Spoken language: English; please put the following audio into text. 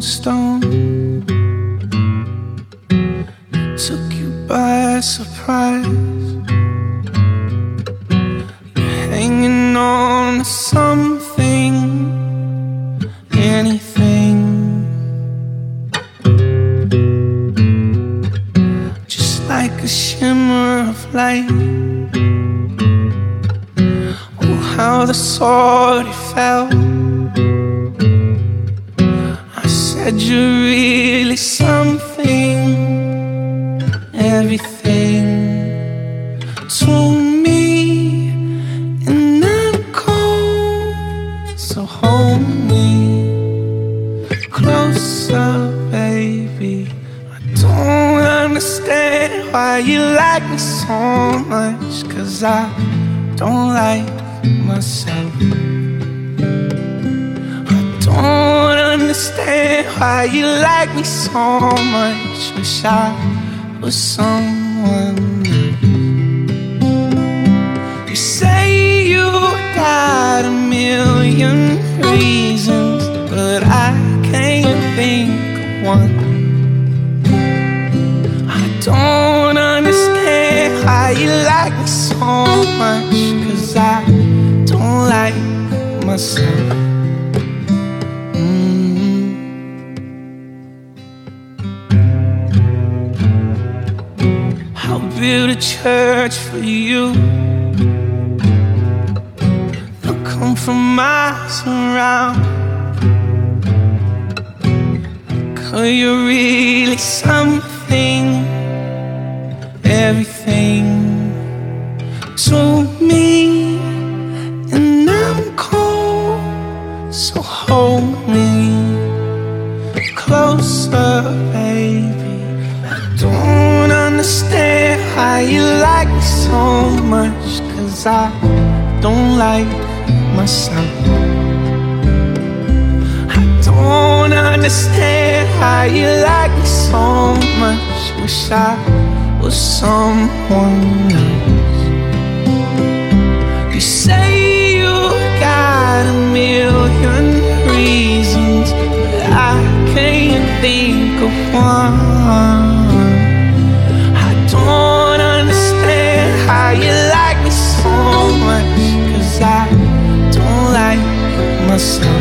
stone. It took you by surprise. You're hanging on to something, anything. Just like a shimmer of light. Oh, how the sword it fell. Said you're really something, everything to me, and I'm cold, so hold me closer, baby. I don't understand why you like me so much, 'cause I don't like myself. Don't understand why you like me so much. Wish I was someone else. You say you got a million reasons, but I can't think of one. I don't understand why you like me so much, 'cause I don't like myself. I'll build a church for you. They'll come from miles around, 'cause you're really something, everything to me, and I'm cold, so hold me closer, baby. I don't understand why you like me so much, 'cause I don't like myself. I don't understand why you like me so much. Wish I was someone else. You say you got a million reasons, but I can't think of one. Don't understand how you like me so much, 'cause I don't like myself.